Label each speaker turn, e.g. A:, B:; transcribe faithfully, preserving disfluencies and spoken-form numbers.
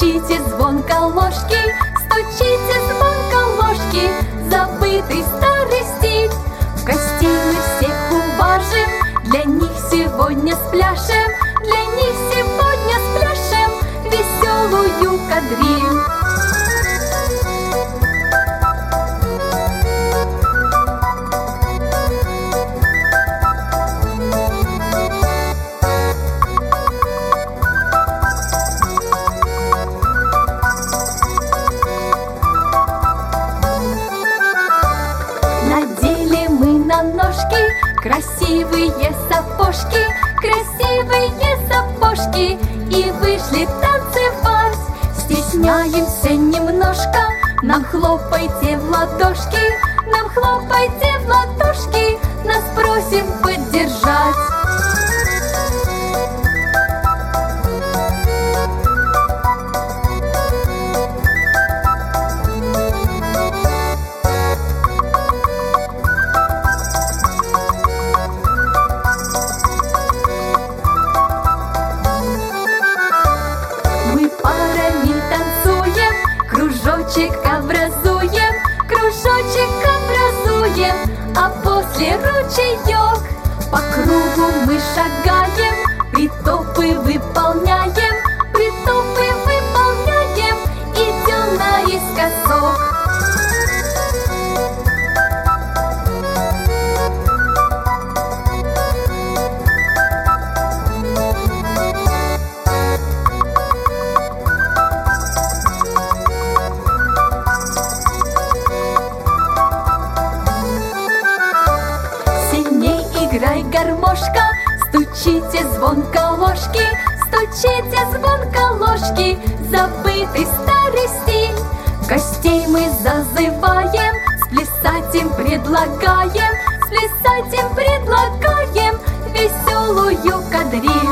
A: Стучите звонко ложки, стучите звонко ложки, забытый старый стиль. Гостей мы всех уважим, для них сегодня спляшем, для них сегодня спляшем веселую кадриль. Надели мы на ножки красивые сапожки, красивые сапожки, и вышли танцевать. Стесняемся немножко, нам хлопайте в ладошки, нам хлопайте в ладошки, нас просим поддержать. Кружочек образуем, кружочек образуем, а после ручеек. По кругу мы шагаем, притопы выполняем, притопы выполняем, идем наискосок. Играй, гармошка, стучите звонко ложки, стучите звонко ложки, забытый старый стиль. Гостей мы зазываем, сплясать им предлагаем, сплясать им предлагаем веселую кадриль.